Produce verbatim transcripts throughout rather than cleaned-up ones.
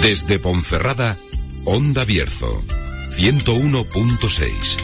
Desde Ponferrada, Onda Bierzo, ciento uno punto seis.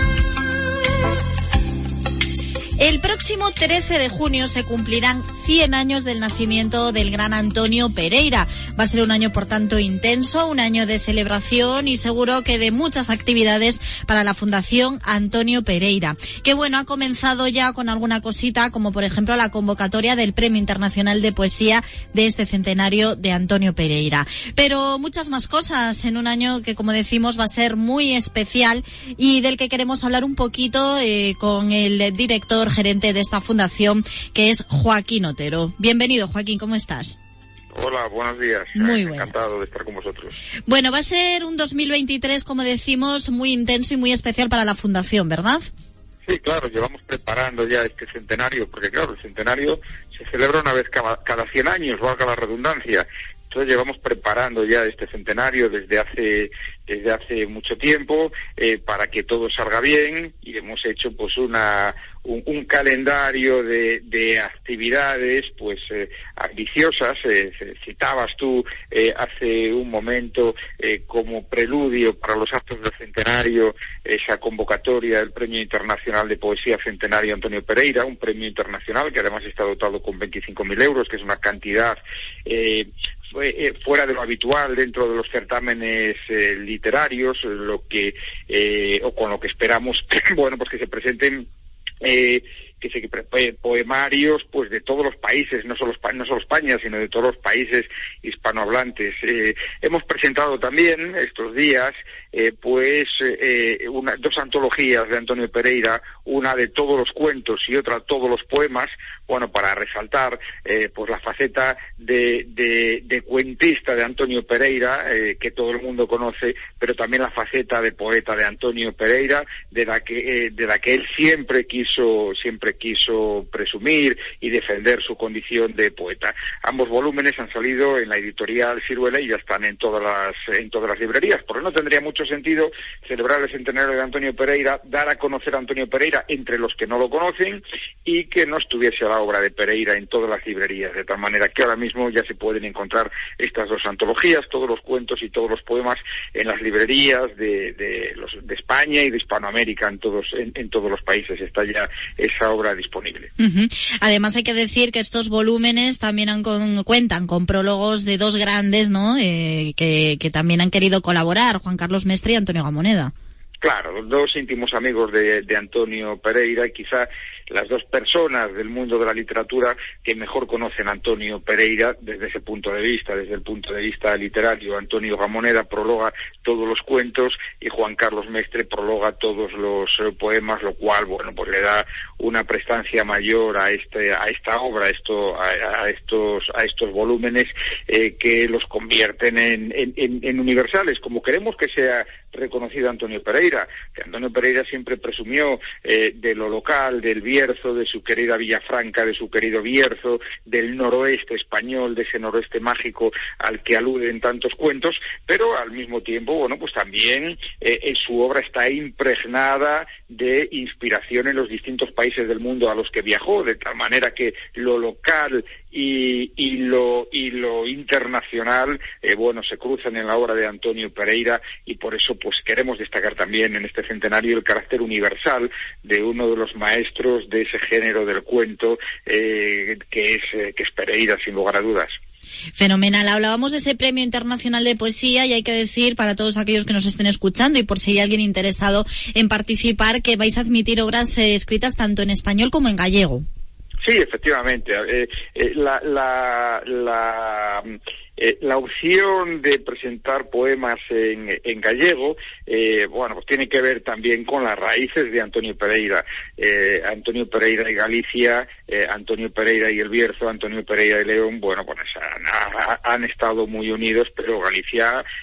El próximo trece de junio se cumplirán cien años del nacimiento del gran Antonio Pereira. Va a ser un año, por tanto, intenso, un año de celebración y seguro que de muchas actividades para la Fundación Antonio Pereira. Que bueno, ha comenzado ya con alguna cosita, como por ejemplo la convocatoria del Premio Internacional de Poesía de este centenario de Antonio Pereira. Pero muchas más cosas en un año que, como decimos, va a ser muy especial y del que queremos hablar un poquito eh, con el director gerente de esta fundación, que es Joaquín Otero. Bienvenido, Joaquín, ¿cómo estás? Hola, buenos días. Muy buenas. Encantado de estar con vosotros. Bueno, va a ser un dos mil veintitrés, como decimos, muy intenso y muy especial para la fundación, ¿verdad? Sí, claro, llevamos preparando ya este centenario, porque claro, el centenario se celebra una vez cada, cada cien años, valga la redundancia. Entonces llevamos preparando ya este centenario desde hace desde hace mucho tiempo eh, para que todo salga bien, y hemos hecho pues una un, un calendario de, de actividades pues eh, ambiciosas. Eh, citabas tú eh, hace un momento eh, como preludio para los actos del centenario esa convocatoria del Premio Internacional de Poesía Centenario Antonio Pereira, un premio internacional que además está dotado con veinticinco mil euros, que es una cantidad eh, fuera de lo habitual dentro de los certámenes eh, literarios, lo que eh, o con lo que esperamos, bueno, pues que se presenten eh, que se poemarios pues de todos los países, no solo no solo España, sino de todos los países hispanohablantes. Eh, hemos presentado también estos días eh, pues eh, una, dos antologías de Antonio Pereira, una de todos los cuentos y otra todos los poemas, bueno, para resaltar eh, pues la faceta de, de, de cuentista de Antonio Pereira, eh, que todo el mundo conoce, pero también la faceta de poeta de Antonio Pereira, de la que eh, de la que él siempre quiso siempre quiso presumir y defender su condición de poeta. Ambos volúmenes han salido en la editorial Siruela y ya están en todas las en todas las librerías, porque no tendría mucho sentido celebrar el centenario de Antonio Pereira, dar a conocer a Antonio Pereira entre los que no lo conocen y que no estuviese la obra de Pereira en todas las librerías, de tal manera que ahora mismo ya se pueden encontrar estas dos antologías, todos los cuentos y todos los poemas en las librerías de, de, los, de España y de Hispanoamérica, en todos en, en todos los países está ya esa obra disponible. Uh-huh. Además hay que decir que estos volúmenes también han con, cuentan con prólogos de dos grandes, ¿no? Eh, que, que también han querido colaborar, Juan Carlos Mestre y Antonio Gamoneda. Claro, dos íntimos amigos de, de Antonio Pereira, y quizá las dos personas del mundo de la literatura que mejor conocen a Antonio Pereira desde ese punto de vista, desde el punto de vista literario. Antonio Gamoneda prologa todos los cuentos y Juan Carlos Mestre prologa todos los eh, poemas, lo cual, bueno, pues le da una prestancia mayor a este a esta obra, a esto a, a estos a estos volúmenes eh, que los convierten en, en, en, en universales, como queremos que sea reconocido Antonio Pereira, que Antonio Pereira siempre presumió eh, de lo local, del Bierzo, de su querida Villafranca, de su querido Bierzo, del noroeste español, de ese noroeste mágico al que aluden tantos cuentos, pero al mismo tiempo, bueno, pues también eh, en su obra está impregnada de inspiración en los distintos países del mundo a los que viajó, de tal manera que lo local y, y lo y lo internacional, eh, bueno, se cruzan en la obra de Antonio Pereira, y por eso pues queremos destacar también en este centenario el carácter universal de uno de los maestros de ese género del cuento, eh, que es eh, que es Pereira, sin lugar a dudas. Fenomenal. Hablábamos de ese Premio Internacional de Poesía y hay que decir para todos aquellos que nos estén escuchando y por si hay alguien interesado en participar, que vais a admitir obras eh, escritas tanto en español como en gallego. Sí, efectivamente. Eh, eh, la, la, la, eh, la opción de presentar poemas en, en gallego, eh, bueno, pues tiene que ver también con las raíces de Antonio Pereira. Eh, Antonio Pereira y Galicia, eh, Antonio Pereira y el Bierzo, Antonio Pereira y León, bueno, pues han, han estado muy unidos, pero Galicia, eh, pues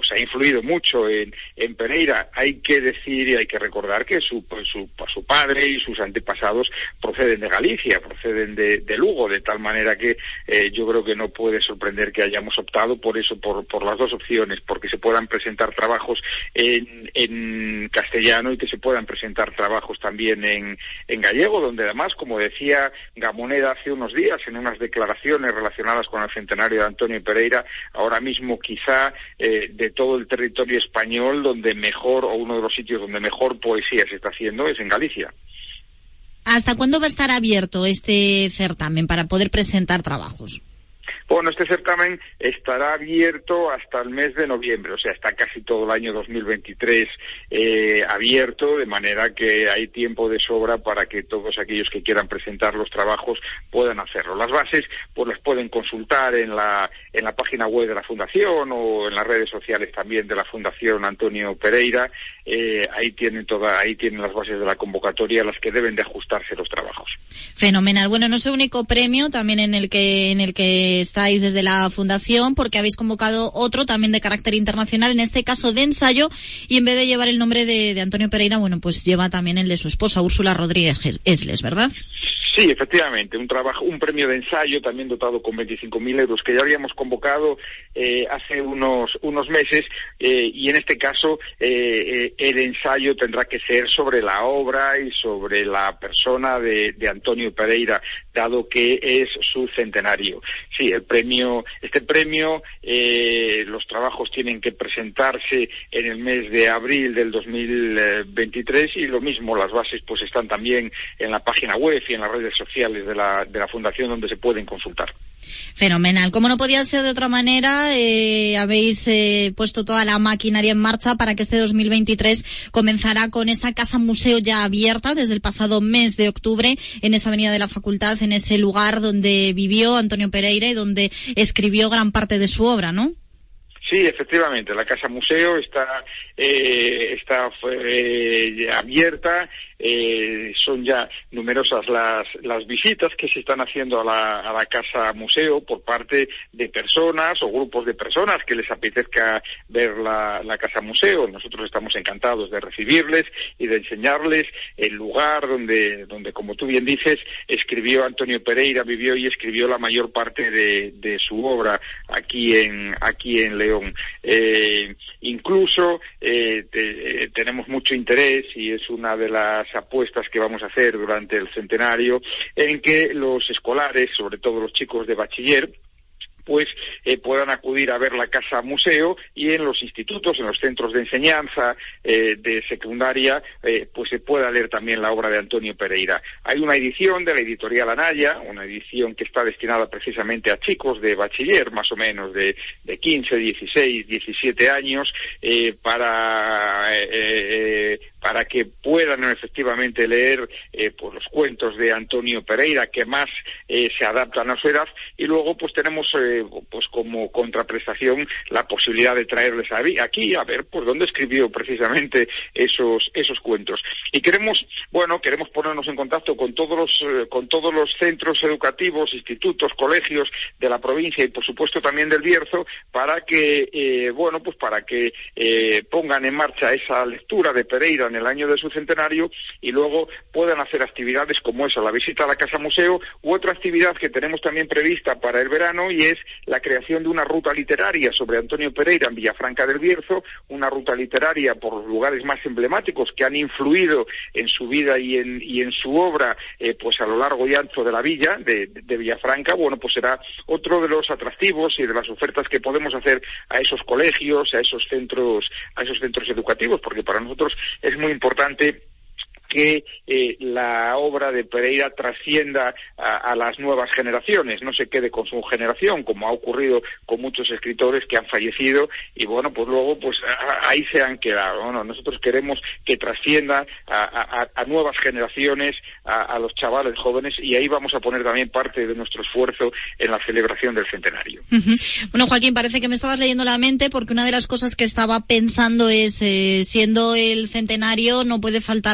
pues ha influido mucho en, en Pereira. Hay que decir y hay que recordar que su, pues, su, su padre y sus antepasados proceden de Galicia, proceden de, de Lugo, de tal manera que eh, yo creo que no puede sorprender que hayamos optado por eso, por, por las dos opciones, porque se puedan presentar trabajos en, en castellano y que se puedan presentar trabajos también en, en gallego, donde además, como decía Gamoneda hace unos días en unas declaraciones relacionadas con el centenario de Antonio Pereira, ahora mismo quizá eh, de todo el territorio español donde mejor, o uno de los sitios donde mejor poesía se está haciendo es en Galicia. ¿Hasta cuándo va a estar abierto este certamen para poder presentar trabajos? Bueno, este certamen estará abierto hasta el mes de noviembre, o sea, está casi todo el año dos mil veintitrés eh, abierto, de manera que hay tiempo de sobra para que todos aquellos que quieran presentar los trabajos puedan hacerlo. Las bases pues las pueden consultar en la en la página web de la Fundación o en las redes sociales también de la Fundación Antonio Pereira. Eh, ahí tienen toda, ahí tienen las bases de la convocatoria, las que deben de ajustarse los trabajos. Fenomenal. Bueno, no es el único premio también en el que en el que estáis desde la Fundación, porque habéis convocado otro también de carácter internacional, en este caso de ensayo, y en vez de llevar el nombre de, de Antonio Pereira, bueno, pues lleva también el de su esposa, Úrsula Rodríguez Esles, ¿verdad? Sí, efectivamente, un trabajo, un premio de ensayo también dotado con veinticinco mil euros que ya habíamos convocado eh, hace unos unos meses eh, y en este caso eh, eh, el ensayo tendrá que ser sobre la obra y sobre la persona de, de Antonio Pereira, dado que es su centenario. Sí, el premio, este premio, eh, los trabajos tienen que presentarse en el mes de abril del dos mil veintitrés y lo mismo, las bases pues están también en la página web y en las redes sociales de la de la Fundación donde se pueden consultar. Fenomenal. Como no podía ser de otra manera, eh, habéis eh, puesto toda la maquinaria en marcha para que este dos mil veintitrés comenzará con esa casa museo ya abierta desde el pasado mes de octubre en esa avenida de la Facultad, en ese lugar donde vivió Antonio Pereira y donde escribió gran parte de su obra, ¿no? Sí, efectivamente, la Casa Museo está eh, está eh, abierta, eh, son ya numerosas las las visitas que se están haciendo a la, a la Casa Museo por parte de personas o grupos de personas que les apetezca ver la, la Casa Museo. Nosotros estamos encantados de recibirles y de enseñarles el lugar donde, donde como tú bien dices, escribió Antonio Pereira, vivió y escribió la mayor parte de, de su obra aquí en aquí en León. Eh, incluso eh, te, eh, tenemos mucho interés y es una de las apuestas que vamos a hacer durante el centenario en que los escolares, sobre todo los chicos de bachiller, pues eh, puedan acudir a ver la Casa Museo y en los institutos, en los centros de enseñanza eh, de secundaria, eh, pues se pueda leer también la obra de Antonio Pereira. Hay una edición de la editorial Anaya, una edición que está destinada precisamente a chicos de bachiller, más o menos de, de quince, dieciséis, diecisiete años, eh, para eh, eh, para que puedan efectivamente leer eh, pues los cuentos de Antonio Pereira que más eh, se adaptan a su edad, y luego pues tenemos eh, pues como contraprestación la posibilidad de traerles aquí a ver por dónde escribió precisamente esos esos cuentos. Y queremos, bueno, queremos ponernos en contacto con todos los eh, con todos los centros educativos, institutos, colegios de la provincia y por supuesto también del Bierzo, para que eh, bueno, pues para que eh, pongan en marcha esa lectura de Pereira en el año de su centenario y luego puedan hacer actividades como esa, la visita a la Casa Museo, u otra actividad que tenemos también prevista para el verano, y es la creación de una ruta literaria sobre Antonio Pereira en Villafranca del Bierzo, una ruta literaria por los lugares más emblemáticos que han influido en su vida y en y en su obra, eh, pues a lo largo y ancho de la villa de, de Villafranca. Bueno, pues será otro de los atractivos y de las ofertas que podemos hacer a esos colegios, a esos centros, a esos centros educativos, porque para nosotros es muy importante que eh, la obra de Pereira trascienda a, a las nuevas generaciones, no se quede con su generación, como ha ocurrido con muchos escritores que han fallecido y bueno, pues luego pues a, ahí se han quedado. Bueno, nosotros queremos que trascienda a, a, a nuevas generaciones, a, a los chavales jóvenes, y ahí vamos a poner también parte de nuestro esfuerzo en la celebración del centenario. Uh-huh. Bueno, Joaquín, parece que me estabas leyendo la mente, porque una de las cosas que estaba pensando es, eh, siendo el centenario, no puede faltar alguna actividad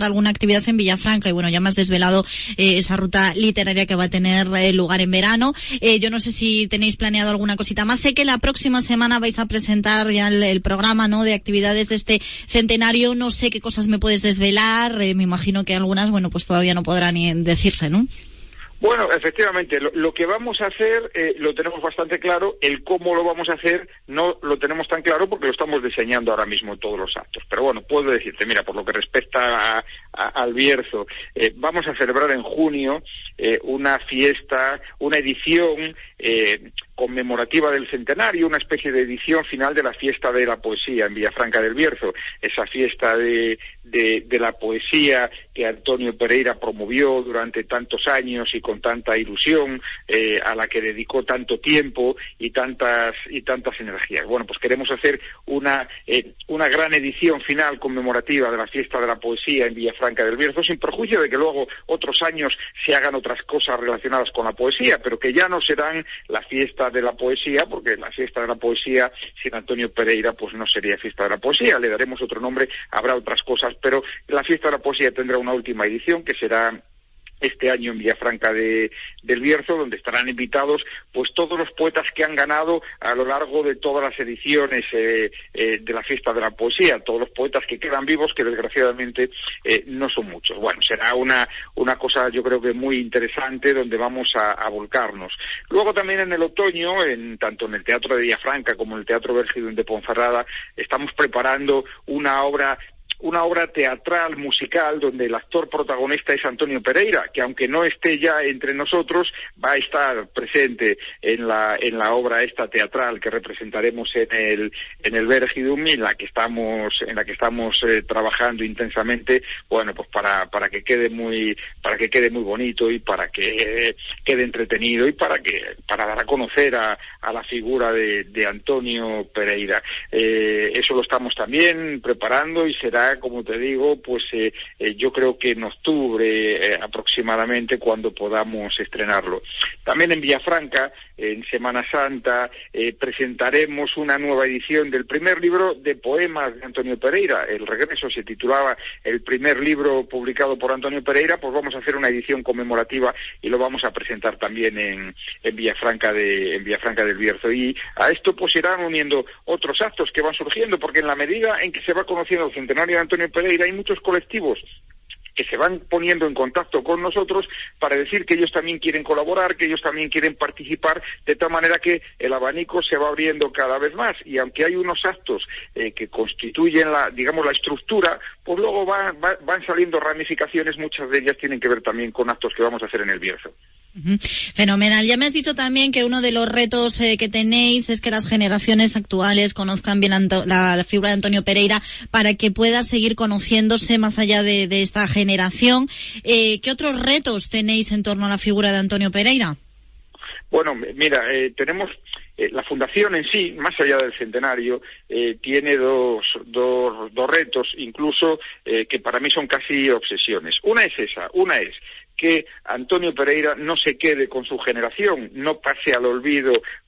actividad en Villafranca y bueno, ya me has desvelado eh, esa ruta literaria que va a tener eh, lugar en verano. Eh, yo no sé si tenéis planeado alguna cosita más. Sé que la próxima semana vais a presentar ya el, el programa, ¿no?, de actividades de este centenario. No sé qué cosas me puedes desvelar. Eh, me imagino que algunas, bueno, pues todavía no podrán ni decirse, ¿no? Bueno, efectivamente, lo, lo que vamos a hacer eh, lo tenemos bastante claro. El cómo lo vamos a hacer no lo tenemos tan claro porque lo estamos diseñando ahora mismo todos los actos. Pero bueno, puedo decirte, mira, por lo que respecta a, a, al Bierzo, eh, vamos a celebrar en junio eh, una fiesta, una edición eh, conmemorativa del centenario, una especie de edición final de la fiesta de la poesía en Villafranca del Bierzo, esa fiesta de, de, de la poesía que Antonio Pereira promovió durante tantos años y con tanta ilusión, eh, a la que dedicó tanto tiempo y tantas y tantas energías. Bueno, pues queremos hacer una eh, una gran edición final conmemorativa de la fiesta de la poesía en Villafranca del Bierzo, sin perjuicio de que luego otros años se hagan otras cosas relacionadas con la poesía, pero que ya no serán la fiesta de la poesía, porque la fiesta de la poesía sin Antonio Pereira pues no sería fiesta de la poesía, le daremos otro nombre, habrá otras cosas, pero la fiesta de la poesía tendrá una última edición que será este año en Villafranca de, del Bierzo, donde estarán invitados pues todos los poetas que han ganado a lo largo de todas las ediciones eh, eh, de la fiesta de la poesía, todos los poetas que quedan vivos, que desgraciadamente eh, no son muchos. Bueno, será una una cosa yo creo que muy interesante donde vamos a, a volcarnos. Luego también en el otoño, en tanto en el Teatro de Villafranca como en el Teatro Vergidún de Ponferrada, estamos preparando una obra una obra teatral, musical, donde el actor protagonista es Antonio Pereira, que aunque no esté ya entre nosotros, va a estar presente en la en la obra esta teatral que representaremos en el en el Vergidum, en la que estamos en la que estamos eh, trabajando intensamente, bueno, pues para para que quede muy para que quede muy bonito y para que eh, quede entretenido y para que para dar a conocer a, a la figura de, de Antonio Pereira. Eh, eso lo estamos también preparando y será, como te digo, pues eh, eh, yo creo que en octubre eh, aproximadamente cuando podamos estrenarlo. También en Villafranca, en Semana Santa, eh, presentaremos una nueva edición del primer libro de poemas de Antonio Pereira. El Regreso se titulaba el primer libro publicado por Antonio Pereira, pues vamos a hacer una edición conmemorativa y lo vamos a presentar también en, en Villafranca de en Villafranca del Bierzo. Y a esto pues irán uniendo otros actos que van surgiendo, porque en la medida en que se va conociendo el centenario de Antonio Pereira hay muchos colectivos que se van poniendo en contacto con nosotros para decir que ellos también quieren colaborar, que ellos también quieren participar, de tal manera que el abanico se va abriendo cada vez más. Y aunque hay unos actos eh, que constituyen la, digamos, la estructura, pues luego van, van, van saliendo ramificaciones, muchas de ellas tienen que ver también con actos que vamos a hacer en el Bierzo. Uh-huh. Fenomenal. Ya me has dicho también que uno de los retos eh, que tenéis es que las generaciones actuales conozcan bien Anto- la, la figura de Antonio Pereira para que pueda seguir conociéndose más allá de, de esta generación. Eh, ¿Qué otros retos tenéis en torno a la figura de Antonio Pereira? Bueno, mira, eh, tenemos... Eh, la fundación en sí, más allá del centenario, eh, tiene dos, dos, dos retos, incluso eh, que para mí son casi obsesiones. Una es esa, una es que Antonio Pereira no se quede con su generación, no pase al olvido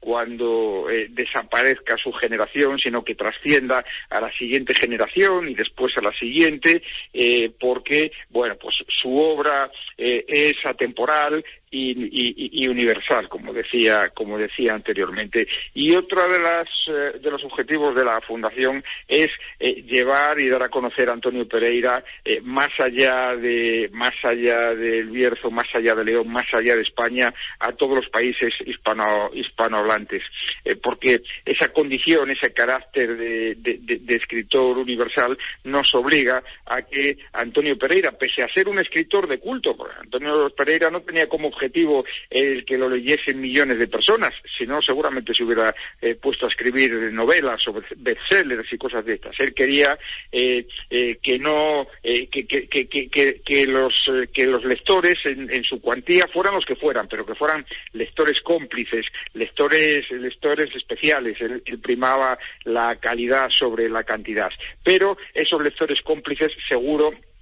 cuando eh, desaparezca su generación, sino que trascienda a la siguiente generación y después a la siguiente, eh, porque, bueno, pues su obra eh, es atemporal y, y, y universal, como decía, como decía anteriormente. Y otro de las eh, de los objetivos de la fundación es eh, llevar y dar a conocer a Antonio Pereira eh, más allá de más allá del Bierzo, más allá de León, más allá de España, a todos los países hispano hispanohablantes, eh, porque esa condición, ese carácter de, de, de, de escritor universal nos obliga a que Antonio Pereira, pese a ser un escritor de culto, porque Antonio Pereira no tenía como objetivo el que lo leyesen millones de personas, sino seguramente se hubiera eh, puesto a escribir novelas o bestsellers y cosas de estas. Él quería eh, eh, que no eh, que, que, que, que, que los eh, que los lectores en, en su cuantía fueran los que fueran, pero que fueran lectores cómplices, lectores lectores especiales. Él, él primaba la calidad sobre la cantidad, pero esos lectores cómplices seguro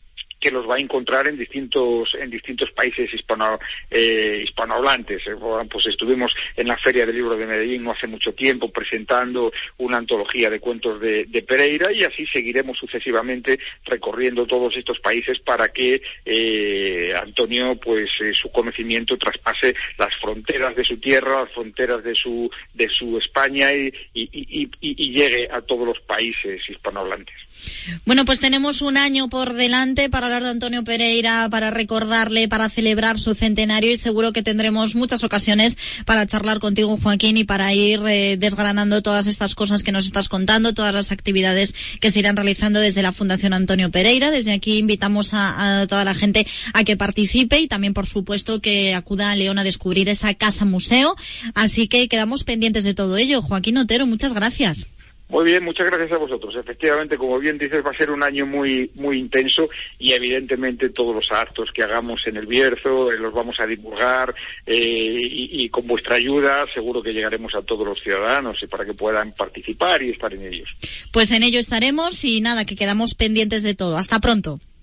que los va a encontrar en distintos en distintos países hispano eh, hispanohablantes. Eh, pues estuvimos en la Feria del Libro de Medellín no hace mucho tiempo presentando una antología de cuentos de, de Pereira, y así seguiremos sucesivamente recorriendo todos estos países para que eh, Antonio, pues eh, su conocimiento traspase las fronteras de su tierra, las fronteras de su de su España y, y, y, y, y llegue a todos los países hispanohablantes. Bueno, pues tenemos un año por delante para hablar de Antonio Pereira, para recordarle, para celebrar su centenario, y seguro que tendremos muchas ocasiones para charlar contigo, Joaquín, y para ir eh, desgranando todas estas cosas que nos estás contando, todas las actividades que se irán realizando desde la Fundación Antonio Pereira. Desde aquí invitamos a, a toda la gente a que participe, y también, por supuesto, que acuda a León a descubrir esa casa museo. Así que quedamos pendientes de todo ello. Joaquín Otero, muchas gracias. Muy bien, muchas gracias a vosotros. Efectivamente, como bien dices, va a ser un año muy muy intenso, y evidentemente todos los actos que hagamos en el Bierzo eh, los vamos a divulgar eh, y, y con vuestra ayuda seguro que llegaremos a todos los ciudadanos y para que puedan participar y estar en ellos. Pues en ello estaremos, y nada, que quedamos pendientes de todo. Hasta pronto.